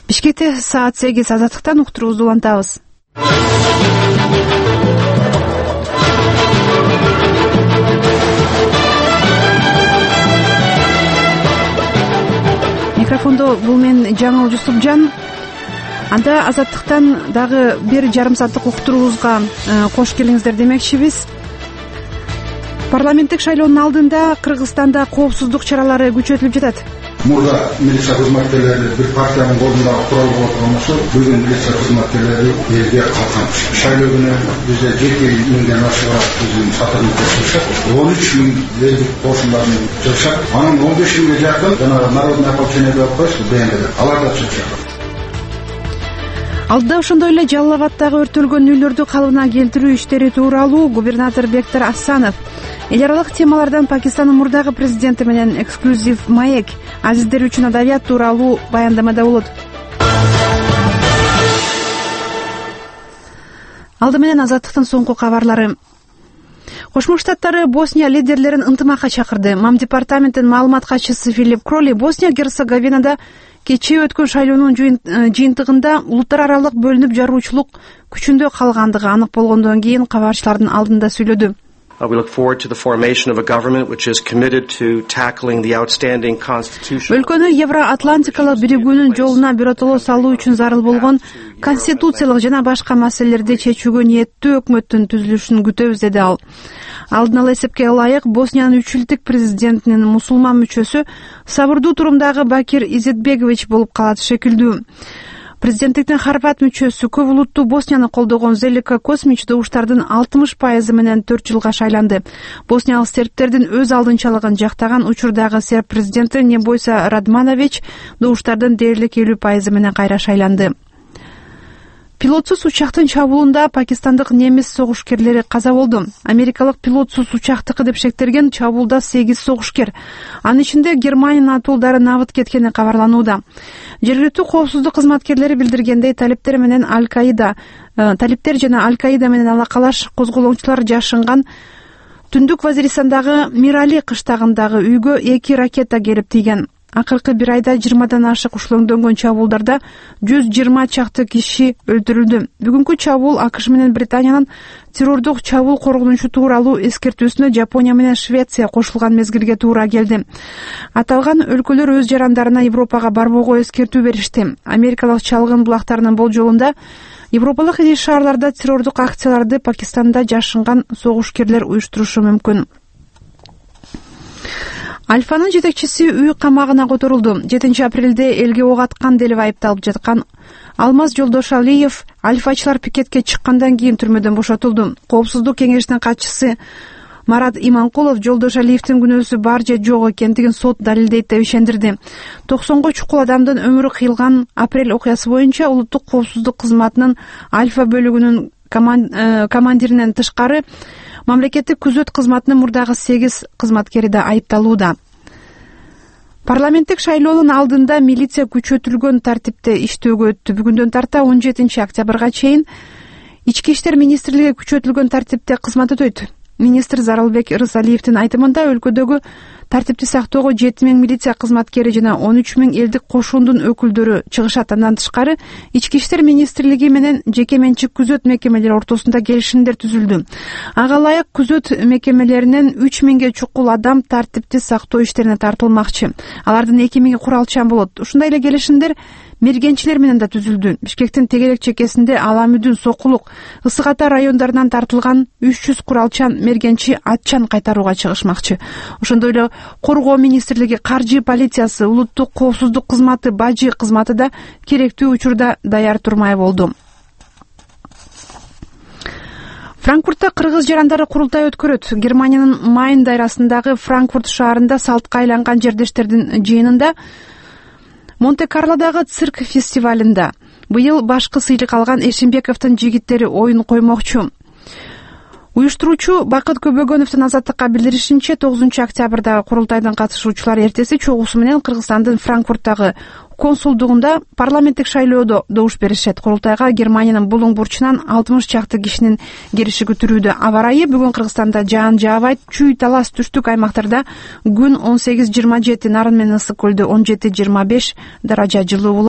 Бишкекте саат 8 Азаттыктан уктуруубузду улантабыз. Микрофондо бул мен Жаңыл Жусупжан. Анда Азаттыктан дагы бир жарым сааттык уктуруубузга кош келиңиздер демекчибиз. Парламенттик шайлоонун алдында Кыргызстанда коопсуздук чаралары күчөтүлүп жатат. Мурда милиция кызматкерлери бир партиянын колунда курал болуп турган болсо, бүгүн милиция кызматкерлери элге калкан. Шайлоо күнү бизде 7.000 ашыгыраак биздин сотрудниктер жашап, 13.000 элдик кошундарын жашап, анын 15.000 жакын жанагы народный ополчение деп коюшпу, БНД. Алар да жашап. Алдыда ошондой эле Жалал Абаддагы өртөлгөн үйлөрдү калыбына келтирүү иштери тууралуу губернатор Бектер Асанов, эл аралык темалардан Пакистандын мурдагы президенти менен эксклюзив маек, азиздер үчүн адабият тууралуу баяндамада болот. Алды менен Азаттыктын соңку кабарлары. Кошмо Штаттары Босния лидерлерин ынтымакка чакырды. МАМ департаментинин маалымат катчысы Филипп Кроли Босния-Герцеговинада кечээ өткөн шайлоонун жыйынтыгында улуттар аралык бөлүнүп жаруучулук күчүндө калгандыгы анык болгондон кийин кабарчылардын алдында сүйлөдү. We look forward to the formation of a government which is committed to tackling the outstanding constitutional. Өлкөнү Евроатлантикалык биригүүнүн жолуна биротоло салуу үчүн зарыл болгон конституциялык жана башка маселелерди чечүүгө ниеттүү өкмөттүн түзүлүшүн күтөбүз, деди ал. Алдын ала эсепке ылайык Босниянын 3 жылдык президентинин мусулман мүчөсү Сабырдуу турумдагы Бакир Изетбекович болуп калат шекилдүү. Президенттиктин Хорват мүчөсү көп улуттуу Боснияны колдогон Зелика Космич добуштардын 60% менен 4 жылга шайланды. Босниялык сербтердин өз алдынчалыгын жактаган учурдагы серб президенти Небойса Радманович добуштардын дээрлик 50% менен кайра шайланды. Пилотсуз учактын чабуулунда пакистандык немис согушкерлери каза болду. Америкалык пилотсуз учактыкы деп шектелген чабуулда 8 согушкер, анын ичинде Германиянын атуулдары набыт кеткени кабарланууда. Жергиликтүү коопсуздук кызматкерлери билдиргендей, талиптер жана Аль-Каида менен алакалаш козголоңчулар жашынган түндүк Вазиристандагы Мирали кыштагындагы үйгө 2 ракета келип тийген. Акыркы бир айда 20дан ашык ушулоңдөнгөн чабуулдарда 120 чакты киши өлтүрүлдү. Бүгүнкү чабуул АКШ менен Британиянын террордук чабуул коргонучу тууралуу эскертүүсүнө Жапония менен Швеция кошулган мезгилге туура келди. Аталган өлкөлөр өз жарандарына Европага барбоого эскертүү беришти. Америкалык чалгын булактарынын болжолунда Европалык ири шаарларда террордук акцияларды Пакистанда жашынган согушкерлер уюштурушу мүмкүн. Альфанын жетекчиси үй камагына которулду. 7 апрелде элге ок аткан делип айыпталып жаткан Алмаз Жолдошалиев альфачылар пикетке чыккандан кийин түрмөдөн бошотулду. Коопсуздук кеңешинин катчысы Марат Иманкулов Жолдошалиевдин күнөөсү бар же жок экендигин сот далилдейт деп ишендирди. 90го чукул адамдын өмүрү кыйылган апрель окуясы боюнча улуттук коопсуздук кызматынын Альфа бөлүгүнүн командиринен тышкары мамлекеттик күзөт кызматынын мурдагы 8 кызматкери да айыпталууда. Парламенттик шайлоонун алдында милиция күчөтүлгөн тартипте иштөөгө өттү. Бүгүндөн тарта 17 октябрга чейин Ички иштер министрлиги күчөтүлгөн тартипте кызмат өтөйт. Министр Заралбек Рысалиевдин айтымында өлкөдөгү тартипти сактоого 7.000 милиция кызматкери жана 13.000 элдик кошуундун өкүлдөрү чыгышат. Андан тышкары Ички иштер министрлиги менен жеке менчик күзөт мекемелери ортосунда келишимдер түзүлдү. Ага ылайык күзөт мекемелеринен 3.000ге чукул адам тартипти сактоо иштерине тартылмакчы. Алардын 2.000 куралчан болот. Ушундай эле келишимдер мергенчилер менен да түзүлдү. Бишкектин тегерек чекесинде Аламүдүн, Сокулук, Ысык Ата райондарынан тартылган 300 куралчан мергенчи атчан кайтарууга чыгышмакчы. Ошондой эле Коргоо министрлиги, Каржы полициясы, улуттук коопсуздук кызматы, Бажы кызматы да керектүү учурда даяр турмай болду. Франкфуртта кыргыз жарандары курултай өткөрөт. Германиянын Майн дайрасындагы Франкфурт шаарында салтка айланган жердештердин жыйынында Монте-Карлодагы цирк фестивалында быйыл башкы сыйлык алган Эшимбековдун жигиттери оюн коймокчу. Уюштуруучу Бакыт Көбөгөновдун Азаттыкка билдиришинче, 9 октябрдагы курултайдын катышуучулар эртеси чогуусу менен Кыргызстандын Франкфурттагы консулдугунда парламенттик шайлоодо добуш беришет. Курултайга Германиянын Булуң бурчунан 60 чакты кишинин келиши күтүлүүдө. Аба ырайы бүгүн Кыргызстанда жаан жаабайт, чүй талас түштүк аймактарда күн 18-27, Нарын менен Ысык көлдө 17-25 даража жылуу болот.